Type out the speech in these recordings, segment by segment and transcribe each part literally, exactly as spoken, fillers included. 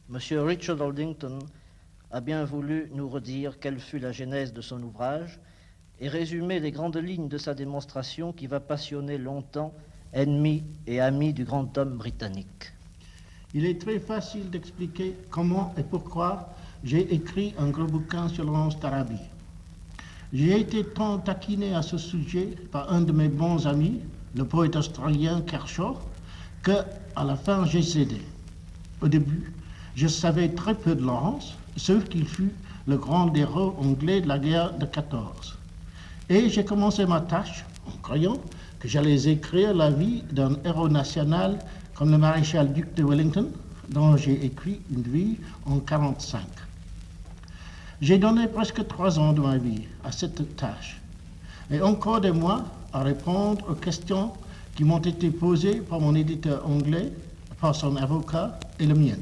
M. Richard Aldington a bien voulu nous redire quelle fut la genèse de son ouvrage et résumer les grandes lignes de sa démonstration qui va passionner longtemps ennemis et amis du grand homme britannique. Il est très facile d'expliquer comment et pourquoi j'ai écrit un gros bouquin sur Laurence Tarabi. J'ai été tant taquiné à ce sujet par un de mes bons amis, le poète australien Kershaw, que à la fin j'ai cédé. Au début, je savais très peu de Laurence, sauf qu'il fut le grand héros anglais de la guerre de quatorze. Et j'ai commencé ma tâche en croyant que j'allais écrire la vie d'un héros national comme le maréchal duc de Wellington, dont j'ai écrit une vie en mille neuf cent quarante-cinq. J'ai donné presque trois ans de ma vie à cette tâche, et encore des mois à répondre aux questions qui m'ont été posées par mon éditeur anglais, par son avocat et le mien.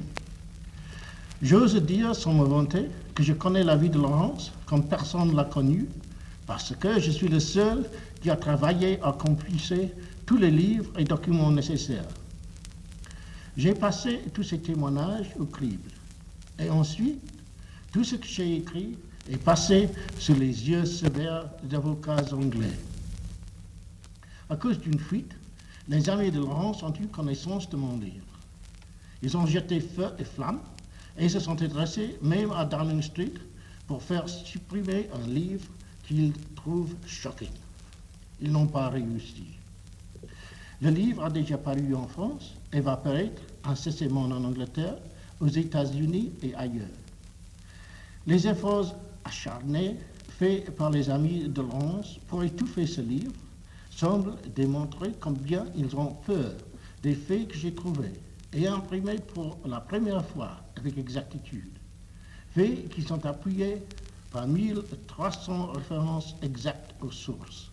J'ose dire, sans me vanter, que je connais la vie de Laurence comme personne ne l'a connue, parce que je suis le seul qui a travaillé à compiler tous les livres et documents nécessaires. J'ai passé tous ces témoignages au crible. Et ensuite, tout ce que j'ai écrit est passé sous les yeux sévères des avocats anglais. À cause d'une fuite, les amis de Laurence ont eu connaissance de mon livre. Ils ont jeté feu et flamme et se sont adressés même à Downing Street pour faire supprimer un livre qu'ils trouvent choquant. Ils n'ont pas réussi. Le livre a déjà paru en France et va paraître incessamment en Angleterre, aux États-Unis et ailleurs. Les efforts acharnés faits par les amis de Laurence pour étouffer ce livre semblent démontrer combien ils ont peur des faits que j'ai trouvés et imprimés pour la première fois avec exactitude. Faits qui sont appuyés par mille trois cents références exactes aux sources.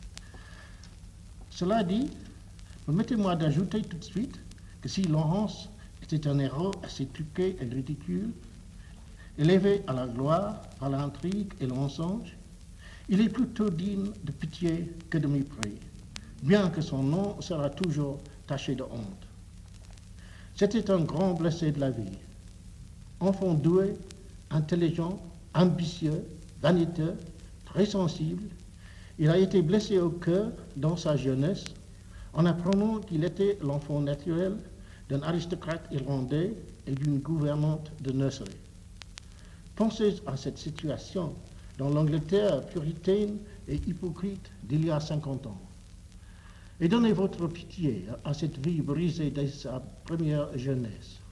Cela dit, permettez-moi d'ajouter tout de suite que si Laurence était un héros assez truqué et ridicule, élevé à la gloire par l'intrigue et le mensonge, il est plutôt digne de pitié que de mépris, bien que son nom sera toujours taché de honte. C'était un grand blessé de la vie, enfant doué, intelligent, ambitieux, vaniteux, très sensible. Il a été blessé au cœur dans sa jeunesse en apprenant qu'il était l'enfant naturel d'un aristocrate irlandais et d'une gouvernante de nursery. Pensez à cette situation dans l'Angleterre puritaine et hypocrite d'il y a cinquante ans. Et donnez votre pitié à cette vie brisée dès sa première jeunesse.